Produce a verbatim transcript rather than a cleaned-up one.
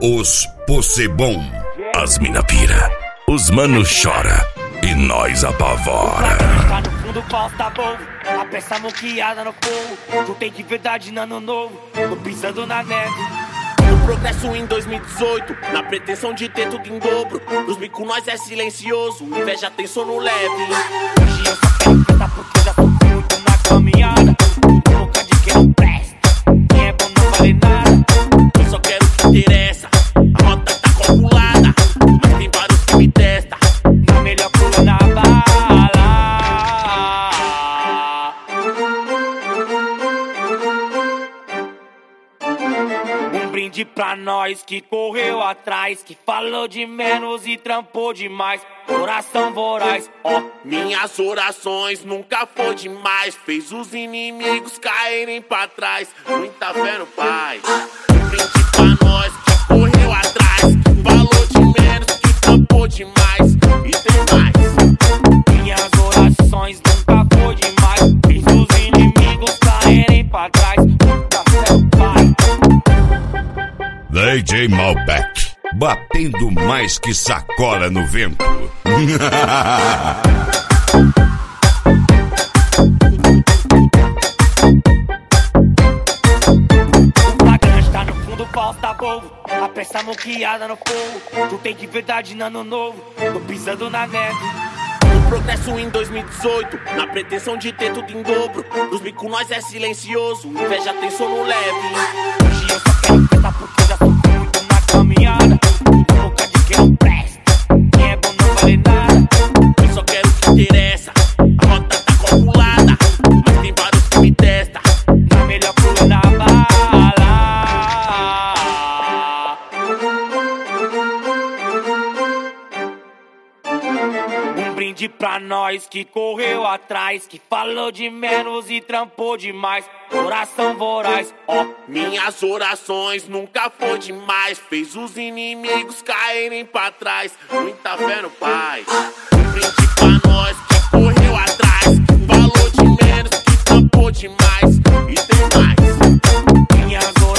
Os Possebon. As mina pira, os mano chora e nós apavora. Tá no fundo, pau tá bom. A peça moqueada no fogo. Não tem de verdade no ano novo. Tô pisando na neve. No progresso em dois mil e dezoito, na pretensão de ter tudo em dobro. Nos bico nós é silencioso, inveja tem sono leve. Hoje eu só quero cantar porque já tô muito na caminhada. Boca de quem não presta, quem é bom não vale nada. Eu só quero o que interessa, a rota tá calculada. Mas tem vários que me testam, na melhor pula na bala. Um brinde pra nós que correu atrás, que falou de menos e trampou demais. Coração voraz, ó. Minhas orações nunca foi demais. Fez os inimigos caírem pra trás. Muita fé no Pai. Um brinde pra nós que correu atrás, que falou de menos e trampou demais. E tem mais. Minhas orações nunca foi demais. Fez os inimigos caírem pra trás. Muita fé no Pai. D J Malbec, batendo mais que sacola no vento. O flagrante tá no fundo, o pau tá bobo. A peça moqueada no fogo. Tu tem de verdade no ano novo. Tô pisando na neve. No progresso em dois mil e dezoito, na pretensão de ter tudo em dobro. Nos bico nós é silencioso, inveja tem sono leve. Hoje eu só quero cantar porque já tô muito na caminhada. Boca de quem não presta, quem é bom não vale nada. Eu só quero o que interessa, a rota tá calculada. Mas tem vários que me testam, na melhor pula na bala. Um brinde pra nós que correu atrás, que falou de menos e trampou demais. Coração voraz, ó. Minhas orações nunca foi demais. Fez os inimigos caírem pra trás. Muita fé no Pai. Um brinde pra nós que correu atrás, que falou de menos, que trampou demais. E tem mais. Minhas